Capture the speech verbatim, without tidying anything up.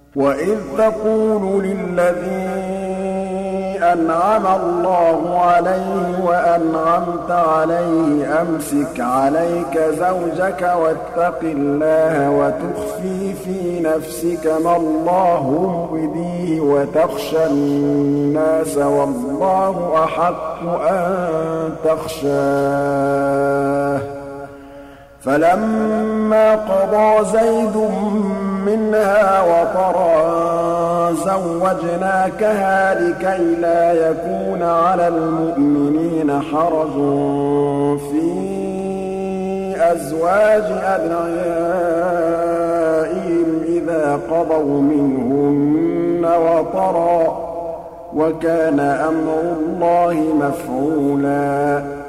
وَإِذْ تَقُولُ لِلَّذِي أَنْعَمَ اللَّهُ عَلَيْهِ وَأَنْعَمْتَ عَلَيْهِ أَمْسِكْ عَلَيْكَ زَوْجَكَ وَاتَّقِ اللَّهَ وَتُخْفِي فِي نَفْسِكَ مَا اللَّهُ مُبْدِيهِ وَتَخْشَى النَّاسَ وَاللَّهُ أَحَقُّ أَن تَخْشَاهُ فَلَمَّا قَضَىٰ زَيْدٌ مِّنْهَا وَطَرًا زَوَّجْنَاكَهَا لِكَيْ لَا يَكُونَ عَلَى الْمُؤْمِنِينَ حَرَجٌ فِي أَزْوَاجِ أَدْعِيَائِهِمْ إِذَا قَضَوْا مِنْهُنَّ وَطَرًا ۚ وَكَانَ أَمْرُ اللَّهِ مَفْعُولًا